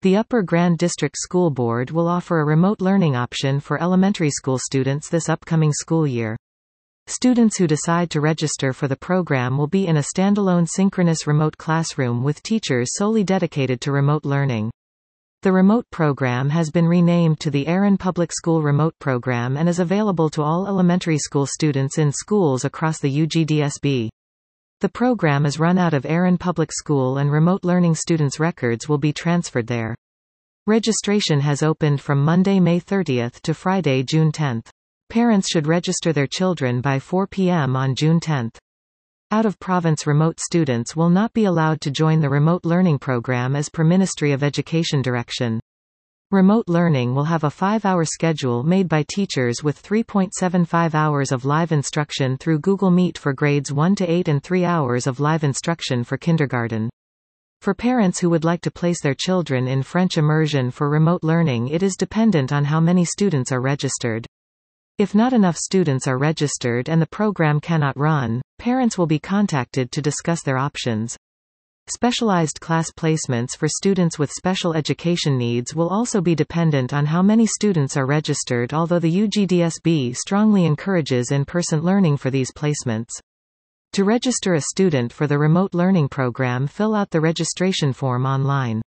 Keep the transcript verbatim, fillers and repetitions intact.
The Upper Grand District School Board will offer a remote learning option for elementary school students this upcoming school year. Students who decide to register for the program will be in a standalone synchronous remote classroom with teachers solely dedicated to remote learning. The remote program has been renamed to the Aaron Public School Remote Program and is available to all elementary school students in schools across the U G D S B. The program is run out of Aaron Public School and remote learning students' records will be transferred there. Registration has opened from Monday, May thirtieth to Friday, June tenth. Parents should register their children by four p m on June tenth. Out-of-province remote students will not be allowed to join the remote learning program as per Ministry of Education direction. Remote learning will have a five-hour schedule made by teachers with three point seven five hours of live instruction through Google Meet for grades one to eight and three hours of live instruction for kindergarten. For parents who would like to place their children in French immersion for remote learning, it is dependent on how many students are registered. If not enough students are registered and the program cannot run, parents will be contacted to discuss their options. Specialized class placements for students with special education needs will also be dependent on how many students are registered, although the U G D S B strongly encourages in-person learning for these placements. To register a student for the remote learning program, fill out the registration form online.